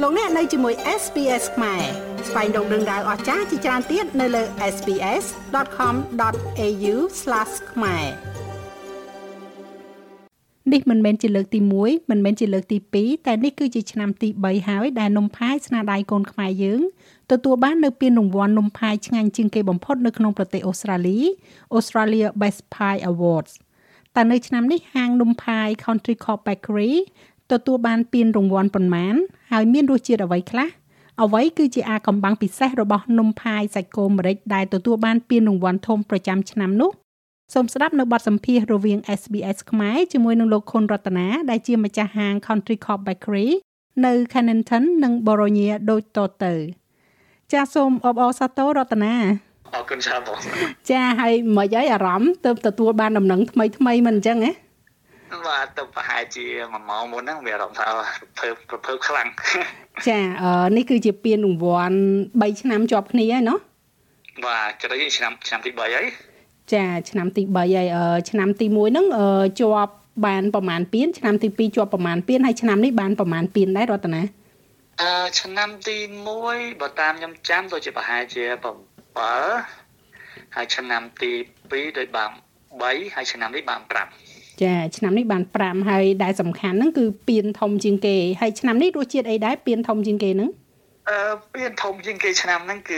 លោកអ្នកនៅជាមួយ SPS ខ្មែរស្វែងរកដឹងដៅអស្ចារ្យជាច្រើនទៀតនៅលើ sps.com.au/ ខ្មែរនេះមិនមែនជាលើកទី1មិនមែនជាលើកទី2តែនេះគឺជាឆ្នាំទី3ហើយដែលនំផាយស្នាដៃកូនខ្មែរយើងទទួលបាននៅពានរង្វាន់នំផាយឆ្ងាញ់ជាងគេបំផុតនៅក្នុងប្រទេសអូស្ត្រាលី Australia Best Pie Awards តែនៅឆ្នាំនេះហាងនំផាយ Country Club Bakery ទទួលបានពានរង្វាន់ប៉ុន្មានហើយមានរសជាតិអ្វីខ្លះអ្វីគឺជាអាថ៌កំបាំងពិសេសរបស់នំផាយសាច់គោម្រេចដែលទទួលបានពានរង្វាន់ធំប្រចាំឆ្នាំនោះសូមស្ដាប់នៅបទសម្ភាសន៍រវាង SBS ខ្មែរជាមួយនឹងលោកខុនរតនាដែលជាម្ចាស់ហាង Country Club Bakery នៅ Cannington និង Boronia ដូចតទៅចាសសូមអបអរសាទររតនាអរគុណច្រើនបងចាហើយមិនអីអារម្មណ៍ទើបទទួលបានដំណឹងថ្មីមិនអញ្ចឹងហ៎បាទទៅប្រហែលជា1ម៉ោងមុនហ្នឹងមានអារម្មណ៍ថាប្រភើបខ្លាំងចានេះគឺជាពានរង្វាន់3ឆ្នាំជាប់គ្នាហើយเนาะបាទចូលទៅឆ្នាំទី3ហើយចាឆ្នាំទី3ហើយឆ្នាំទី1ហ្នឹងជាប់បានប្រមាណពានឆ្នាំទី2ជាប់ប្រមាណពានហើយឆ្នាំនេះបានប្រមាណពានដែររតនាឆ្នាំទី1បើតាមខ្ញុំចាំទៅជាប្រហែលជា7ហើយឆ្នាំទី2ដូចបាន3ហើយឆ្នាំនេះបាន5 ចាឆ្នាំនេះបាន5ហើយដែលសំខាន់ហ្នឹងគឺពានធំជាងគេហើយឆ្នាំនេះរសជាតិអីដែរពានធំជាងគេហ្នឹងពានធំជាងគេឆ្នាំហ្នឹងគឺ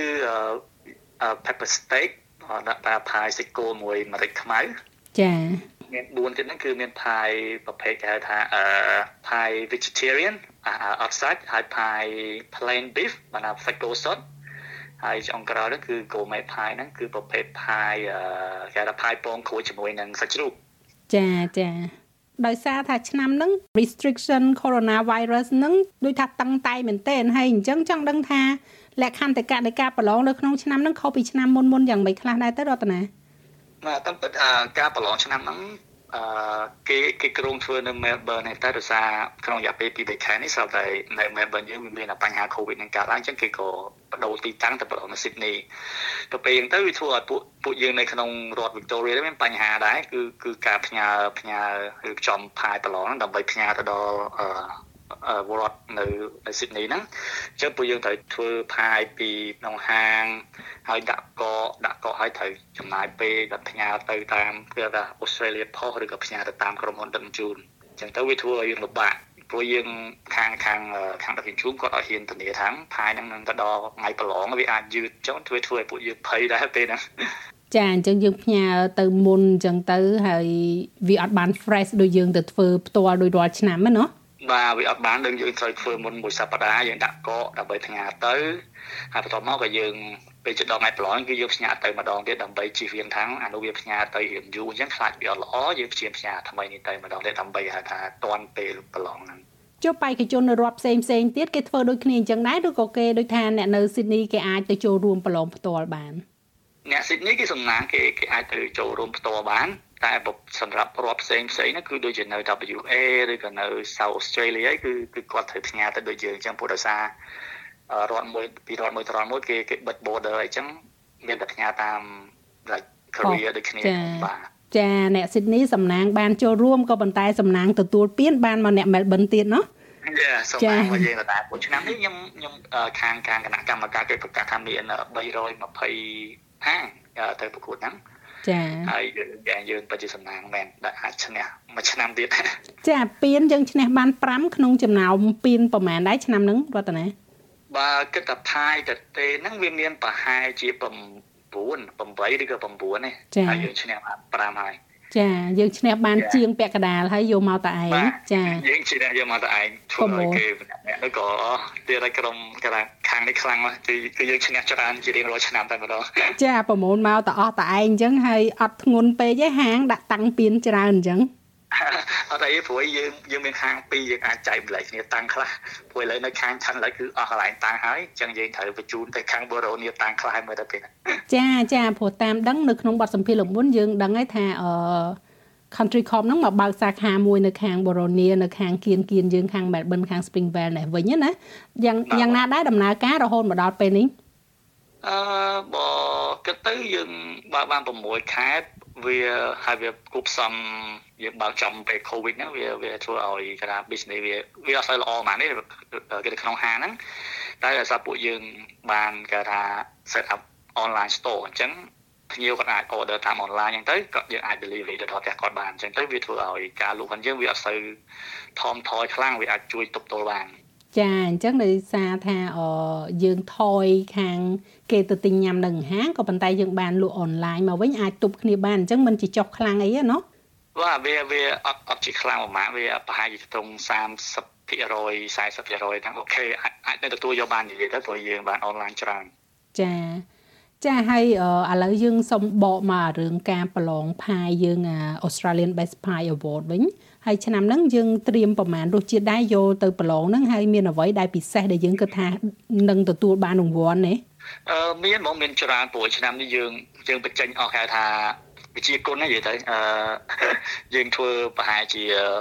pepper steak ដាក់តាផាយសាច់គោមួយម្រេចខ្មៅចាមាន4ទៀតហ្នឹងគឺមានផាយប្រភេទគេហៅថាផាយ vegetarian អត់សាច់ហើយផាយ plain beef បានសាច់គោសុទ្ធហើយចុងក្រោយហ្នឹងគឺ gourmet pie ហ្នឹងគឺប្រភេទផាយគេហៅថាផាយពងក្រួយជាមួយនឹងសាច់ជ្រូកចាដោយសារថាឆ្នាំហ្នឹង restriction coronavirus ហ្នឹងដូចថាតឹងតែងមែនទែនហើយអញ្ចឹងចង់ដឹងថាលក្ខន្តិកៈនៃការប្រឡងនៅក្នុងឆ្នាំហ្នឹងខុសពីឆ្នាំមុនយ៉ាងម៉េចខ្លះដែរទៅរតនាតាមពិតការប្រឡងឆ្នាំហ្នឹងគេក្រុងធ្វើនៅ Melbourne នេះតែដោយសារក្នុងរយៈពេល2ខែនេះស្រាប់តែនៅ Melbourne យើងមានបញ្ហា COVID នឹងកើតឡើងអញ្ចឹងគេក៏បដូរទីតាំងទៅប្រឡងនៅ Sydney ទៅពេលហ្នឹងទៅវាធ្វើឲ្យពួកយើងនៅក្នុងរដ្ឋ Victoria មានបញ្ហាដែរគឺការផ្ញើឬចំផាយប្រឡងហ្នឹងដើម្បីផ្ញើទៅដល់វត្តនៅ Sydney ហ្នឹងអញ្ចឹងពួកយើងត្រូវធ្វើផាយពីក្នុងហាងហើយដាក់កកឲ្យត្រូវចំណាយពេលដល់ផ្ញើទៅតាមគេថា Australia Post ឬក៏ផ្ញើទៅតាមក្រុមហ៊ុនដឹកជញ្ជូនអញ្ចឹងទៅវាធ្វើឲ្យយើងលំបាកព្រោះយើងខាងដឹកជញ្ជូនគាត់ឲ្យហ៊ានធានាថាផាយហ្នឹងនឹងទៅដល់ថ្ងៃប្រឡងវាអាចយឺតចុះធ្វើឲ្យពួកយើងភ័យដែរពេលហ្នឹងចាអញ្ចឹងយើងផ្ញើទៅមុនអញ្ចឹងទៅហើយវាអត់បាន fresh ដូចយើងទៅធ្វើផ្ទាល់ដូចរាល់ឆ្នាំហ្នឹងណាបាទវាអត់បានយើងត្រូវធ្វើមុនមួយសប្តាហ៍យើងដាក់កកដើម្បីផ្ញើទៅហើយបន្ទាប់មកក៏យើងពេលជិតដល់ថ្ងៃប្រឡងគឺយើងផ្ញើទៅម្ដងទៀតដើម្បីជៀសវាងថាអានោះវាផ្ញើទៅរៀងយូរអញ្ចឹងខ្លាចវាអត់ល្អយើងព្យាយាមផ្ញើថ្មីនេះទៅម្ដងទៀតដើម្បីហៅថាតាន់ពេលប្រឡងហ្នឹងចុះបេក្ខជននៅរដ្ឋផ្សេងទៀតគេធ្វើដូចគ្នាអញ្ចឹងដែរឬក៏គេដូចថាអ្នកនៅ Sydney គេអាចទៅចូលរួមប្រឡងផ្ទាល់បានអ្នក Sydney គេសំណាងគេអាចទៅចូលរួមផ្ទាល់បានតែសម្រាប់រដ្ឋផ្សេងហ្នឹងគឺដូចជានៅ WA ឬក៏នៅ South Australia គឺគាត់ត្រូវផ្ញើទៅដូចយើងអញ្ចឹងព្រោះដោយសាររដ្ឋមួយពីរដ្ឋមួយទៅរដ្ឋមួយគេបិទ border អីចឹងមានតែផ្ញើតាម like Korea ដូចគ្នាបាទចាអ្នក Sydney សំណាងបានចូលរួមក៏ប៉ុន្តែសំណាងទទួលពានបានមកអ្នក Melbourne ទៀតเนาะសំណាងមកយើងដែរព្រោះឆ្នាំនេះខ្ញុំខាងគណៈកម្មការគេប្រកាសថាមាន320ហាងទៅប្រកួតហ្នឹងចាហើយយើងពិតជាសំណាងមែនដែលអាចឈ្នះមួយឆ្នាំទៀតចាពានយើងឈ្នះបាន5ក្នុងចំណោមពានប្រមាណដែរឆ្នាំហ្នឹងរតនាបើគិតថាផាយតេហ្នឹងវាមានប្រហែលជា9 8ឬក៏9ទេហើយយើងឈ្នះបាន5ហើយចាយើងឈ្នះបានជាងពាក់កណ្ដាលហើយយកមកតែឯងចាយើងឈ្នះយកមកតែឯងធ្វើឲ្យគេម្នាក់ទៅក៏ទៀតឲ្យក្រុមខាងនេះខ្លាំងណាស់គឺយើងឈ្នះច្រើនជារៀងរាល់ឆ្នាំតែម្ដងចាប្រមូលមកតែអស់តែឯងអញ្ចឹងហើយអត់ធ្ងន់ពេកទេហាងដាក់តាំងពៀនច្រើនអញ្ចឹងអត់អីព្រោះយើងមានហាង2យើងអាចចែកម្លែកគ្នាតាំងខ្លះព្រោះឥឡូវនៅខាងឆាន់ឡើយគឺអស់កន្លែងតាំងហើយអញ្ចឹងយើងត្រូវបញ្ជូនទៅខាង Boronia តាំងខ្លះមើលទៅពេលចាព្រោះតាមដឹងនៅក្នុងបទសម្ភាសន៍លោកមុនយើងដឹងហើយថាCountry Club ហ្នឹងមកបើកសាខាមួយនៅខាង Boronia នៅខាងគៀនយើងខាង Melbourne ខាង Springvale នេះវិញណាយ៉ាងណាដែរដំណើរការរហូតមកដល់ពេលនេះបើគិតទៅយើងបើបាន6ខែវាហើយវាគប់សំយើងបើកចំពេល COVID ហ្នឹងវាធ្វើឲ្យគេថា business វាអត់សូវល្អហ្មងនេះគេនៅក្នុងហាងហ្នឹងតែដោយសារពួកយើងបានគេថា set up online store អញ្ចឹងភ្ញៀវគាត់អាច order តាម online អញ្ចឹងទៅគាត់យើងអាច delivery ទៅដល់ផ្ទះគាត់បានអញ្ចឹងទៅវាធ្វើឲ្យការលក់របស់យើងវាអត់សូវថមថយខ្លាំងវាអាចជួយទប់ទល់បានចាអញ្ចឹងដោយសារថាយើងថយខាងគេទៅទិញញ៉ាំនៅហាងក៏ប៉ុន្តែយើងបានលក់អនឡាញមកវិញអាចទប់គ្នាបានអញ្ចឹងមិនជាចុះខ្លាំងអីទេណោះបាទវាអត់ជាខ្លាំងប៉ុន្មានវាប្រហែលជាត្រង់30% 40% ហ្នឹងអូខេអាចទៅទទួលយកបាននិយាយទៅព្រោះយើងបានអនឡាញច្រើនចាហើយឥឡូវយើងសុំបកមករឿងការប្រឡងផាយយើងAustralian Best Pie Award វិញហើយឆ្នាំហ្នឹងយើងត្រៀមប្រមាណរសជាតិដែរយកទៅប្រឡងហ្នឹងហើយមានអ្វីដែលពិសេសដែលយើងគិតថានឹងទទួលបានរង្វាន់ទេមានច្រើនព្រោះឆ្នាំនេះយើងបញ្ចេញអស់គេថាវិជាគុណណានិយាយទៅយើងធ្វើប្រហែលជា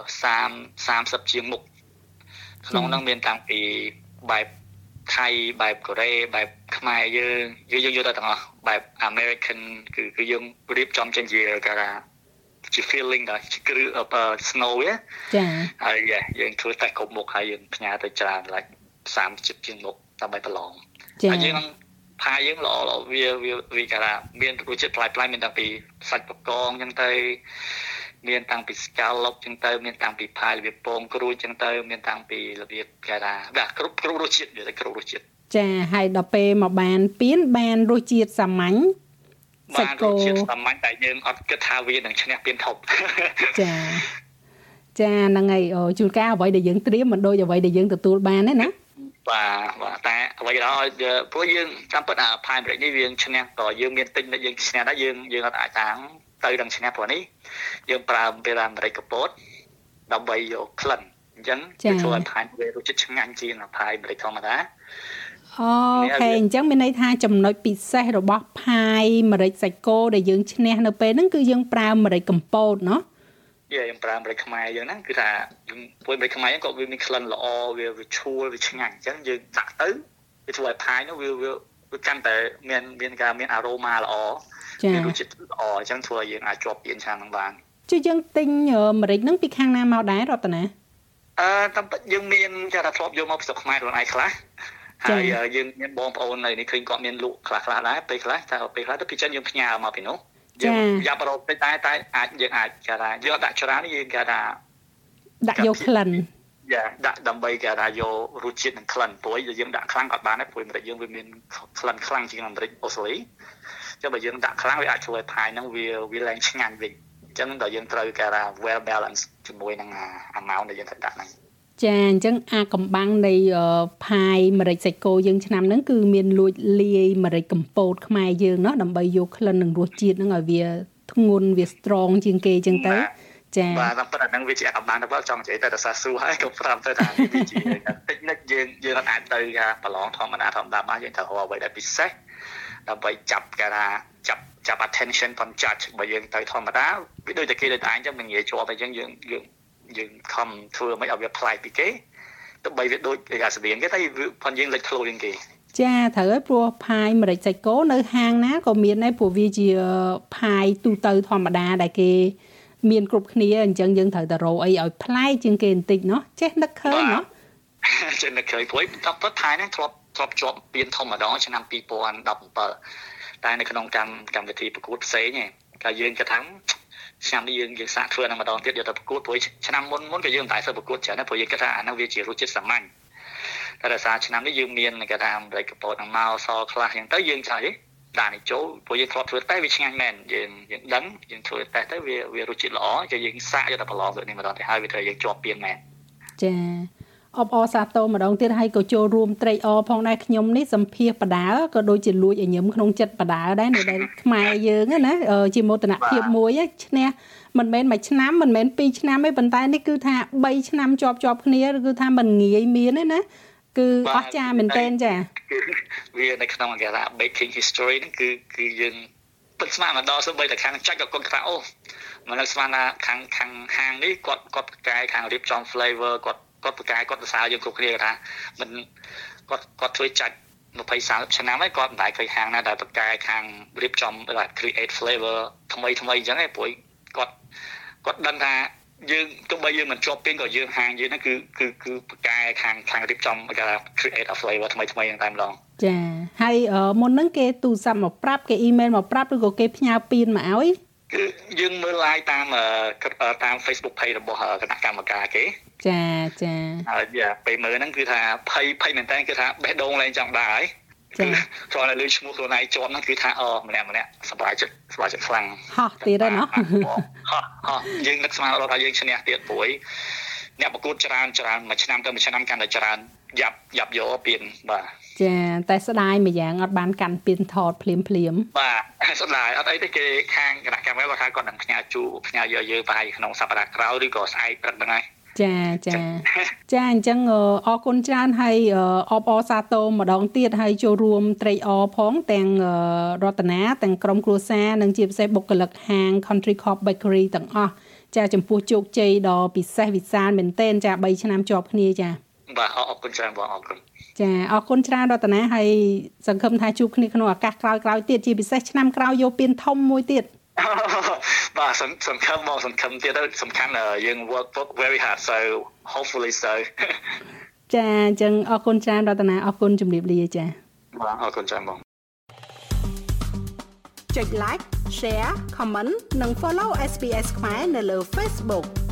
30ជាងមុខក្នុងហ្នឹងមានតាំងពីបែបថៃបែបកូរ៉េបែបខ្មែរយើងយកទៅទាំងអស់បែប American គឺយើងរៀបចំចេញជា feeling ដែរជាគ្រឿងsnow ចាហើយយើងធ្វើតែគ្រប់មុខហើយយើងផ្ញើទៅច្រើនlike 30ជាងមុខដើម្បីប្រឡងហើយយើងនឹងផាយើងល្អវាគេថាមានរសជាតិប្លែកៗមានតាំងពីសាច់បកងចឹងទៅមានតាំងពី scallop ចឹងទៅមានតាំងពីផាយរបៀបពងក្រួយចឹងទៅមានតាំងពីរបៀបគេថាបាទគ្រប់រសជាតិនិយាយទៅគ្រប់រសជាតិចាហើយដល់ពេលមកបានពៀនបានរសជាតិសាមញ្ញសាច់គោសាមញ្ញតែយើងអត់គិតថាវានឹងឈ្នះពៀនធំចាហ្នឹងហើយជួនកាលអ្វីដែលយើងត្រៀមមិនដូចអ្វីដែលយើងទទួលបានទេណាបាទតែអ្វីក៏ដោយព្រោះយើងចាំពិតផាយអាមេរិកនេះវាឈ្នះក៏យើងមានទិញតែយើងឈ្នះដែរយើងអត់អាចតាំងទៅដល់ឈ្នះព្រោះនេះយើងប្រើពេលអាមេរិកកពតដើម្បីយកក្លិនអញ្ចឹងវាធ្វើឲ្យផាយវារសជាតិឆ្ងាញ់ជាងផាយអាមេរិកធម្មតាអូខេអញ្ចឹងមានន័យថាចំណុចពិសេសរបស់ផាយម្រេចសាច់គោដែលយើងឈ្នះនៅពេលហ្នឹងគឺយើងប្រើម្រេចកំពតเนาะយើងប្រើម្រេចខ្មែរយើងហ្នឹងគឺថាពួយម្រេចខ្មែរហ្នឹងក៏វាមានក្លិនល្អវាឈ្ងុយវាឆ្ងាញ់អញ្ចឹងយើងដាក់ទៅវាធ្វើឲ្យផាយនោះវាកាន់តែមានអារ៉ូម៉ាល្អមានរសជាតិល្អអញ្ចឹងធ្វើឲ្យយើងអាចជាប់ពានឆ្នាំហ្នឹងបានជួយយើងទិញម្រេចហ្នឹងពីខាងណាមកដែររតនាតាមពិតយើងមានគេថាធ្លាប់យកមកពីស្រុកខ្មែរខ្លួនឯងខ្លះហើយយើងមានបងប្អូននៅនេះឃើញគាត់មានលក់ខ្លះដែរពេលខ្លះតែពេលខ្លះទៅពីចិនយើងផ្ញើមកពីនោះយើងយ៉ាប់រកតែយើងអាចគេថាយកដាក់ច្រើនយើងគេថាដាក់យកក្លិនដាក់ដើម្បីគេថាយករសជាតិនិងក្លិនព្រោះយើងដាក់ខ្លាំងក៏បានដែរព្រោះអាមេរិកយើងវាមានក្លិនខ្លាំងជាងអាមេរិកអូស្ត្រាលីចឹងបើយើងដាក់ខ្លាំងវាអាចជួយឲ្យផាយហ្នឹងវាឡើងឆ្ងាញ់វិញអញ្ចឹងដល់យើងត្រូវគេថា well balance ជាមួយនឹង amount ដែលយើងត្រូវដាក់ហ្នឹងចាអញ្ចឹងកំបាំងនៃផាយម្រេចសាច់គោយើងឆ្នាំហ្នឹងគឺមានលួចលាយម្រេចកំពតខ្មែរយើងเนาะដើម្បីយកក្លិននិងរសជាតិហ្នឹងឲ្យវាធ្ងន់វា strong ជាងគេអញ្ចឹងទៅចាបាទតែប៉ុន្តែហ្នឹងវាជាកំបាំងទៅចង់និយាយតែដោយសារសួរហើយក៏ប្រាប់ទៅថាវាជាតិចនិចយើងអាចទៅថាប្រឡងធម្មតាបានយើងត្រូវរកអ្វីដែលពិសេសដើម្បីចាប់គេថាចាប់ attention ផង judge បើយើងទៅធម្មតាវាដូចតែគេដូចតែអញ្ចឹងមិនងាយជាប់តែអញ្ចឹងយើងខំធ្វើមិនឲ្យវាប្លែកពីគេទៅបីវាដូចគេស្តៀងគេតែផងយើងលេចធ្លោជាងគេចាត្រូវហើយព្រោះផាយម្រេចសាច់គោនៅហាងណាក៏មានដែរព្រោះវាជាផាយទូទៅធម្មតាដែលគេមានគ្រប់គ្នាអញ្ចឹងយើងត្រូវតែរកអីឲ្យប្លែកជាងគេបន្តិចเนาะចេះនឹកឃើញเนาะចេះនឹកឃើញព្រោះតបថៃហ្នឹងធ្លាប់ជាប់ពានធម្មតាឆ្នាំ2017តែនៅក្នុងកម្មវិធីប្រកួតផ្សេងឯងក៏យើងគិតថាឆ្នាំនេះយើងសាកធ្វើនឹងម្ដងទៀតយកទៅប្រកួតព្រោះឆ្នាំមុនក៏យើងតែធ្វើប្រកួតច្រើនដែរព្រោះយើងគិតថាអានោះវាជារសជាតិសាមញ្ញតែដោយសារឆ្នាំនេះយើងមានគេថាអាមេរិកកពតនឹងមកសខ្លះអញ្ចឹងទៅយើងឆ្លៃដាក់នេះចូលព្រោះយើងធ្លាប់ធ្វើតែវាឆ្ងាញ់មែនយើងដឹងយើងធ្វើតែវារសជាតិល្អគឺយើងសាកយកទៅប្រឡងលើនេះម្ដងទៅហើយវាត្រូវយើងជាប់ពានមែនចាអបអរសាទរម្ដងទៀតហើយក៏ចូលរួមត្រេកអរផងដែរខ្ញុំនេះសម្ភាសបដាក៏ដូចជាលួចឲ្យញឹមក្នុងចិត្តបដាដែរនៅដែលខ្មែរយើងណាជាមោទនភាពមួយឈ្នះមិនមែនមួយឆ្នាំមិនមែន2ឆ្នាំទេប៉ុន្តែនេះគឺថា3ឆ្នាំជាប់គ្នាគឺថាមិនងាយមានទេណាគឺអស្ចារ្យមែនទែនចាវានៅក្នុងគេថា baking history ហ្នឹងគឺយើងពិតស្មានមកដល់សូម្បីតែខាងចាច់ក៏គាត់ថាអូមិនស្មានថាខាងហាងនេះគាត់ប្រកែកខាងរៀបចំ flavor គាត់ប្រកែកគាត់សរសើរយើងគ្រប់គ្នាថាមិនគាត់ធ្វើចាច់ 20-30 ឆ្នាំហើយគាត់មិនដែលឃើញហាងណាដែលបកកែខាងរៀបចំ create flavor ថ្មីអញ្ចឹងឯងព្រោះគាត់ដឹងថាយើងទោះបីយើងមិនជាប់ពេញក៏យើងហាងយើងហ្នឹងគឺបកកែខាងរៀបចំគេថា create a flavor ថ្មីហ្នឹងតែម្ដងចាហើយមុនហ្នឹងគេទូរស័ព្ទមកប្រាប់គេអ៊ីមែលមកប្រាប់ឬក៏គេផ្ញើពានមកឲ្យគឺយើងមើល live តាម Facebook page របស់គណៈកម្មការគេចាហើយពេលមើលហ្នឹងគឺថាភ័យមែនតើគឺថាបេះដូងឡើងចង់ដើរហើយគឺគ្រាន់តែលើឈ្មោះខ្លួនឯងជាប់ហ្នឹងគឺថាម្នាក់សប្បាយចិត្តខ្លាំងហោះទៀតហើយណោះយើងនឹកស្មានរត់ថាយើងឈ្នះទៀតព្រួយអ្នកប្រកួតច្រើនមួយឆ្នាំទៅមួយឆ្នាំកាន់តែច្រើនយ៉ាប់យកពានបាទចាតែស្ដាយមួយយ៉ាងអត់បានកាន់ពានថតភ្លាមបាទស្ដាយអត់អីទេគេខាងគណៈកម្មការគាត់នឹងផ្ញើយកយើងប្រហែលក្នុងសប្តាហ៍ក្រោយឬក៏ស្អែកព្រឹកហ្នឹងហើយចាអញ្ចឹងអរគុណច្រើនហើយអបអរសាទរម្ដងទៀតហើយចូលរួមត្រេកអរផងទាំងរតនាទាំងក្រុមគ្រួសារនិងជាពិសេសបុគ្គលិកហាង Country Corp Bakery ទាំងអស់ចាចំពោះជោគជ័យដ៏ពិសេសវិសាលមែនទែនចា3ឆ្នាំជាប់គ្នាចាបាទអរគុណច្រើនបងអរគុណចាអរគុណច្រើនរតនាហើយសង្ឃឹមថាជួបគ្នាក្នុងឱកាសក្រោយៗទៀតជាពិសេសឆ្នាំក្រោយយកពានធំមួយទៀតបាទសង្ឃឹមទៀតសំខាន់យើង work very hard so hopefully so ចាអញ្ចឹងអរគុណច្រើនរតនាអរគុណជំរាបលាចាបាទអរគុណច្រើនបងចុច like share comment និង follow SPS ខ្មែរនៅលើ Facebook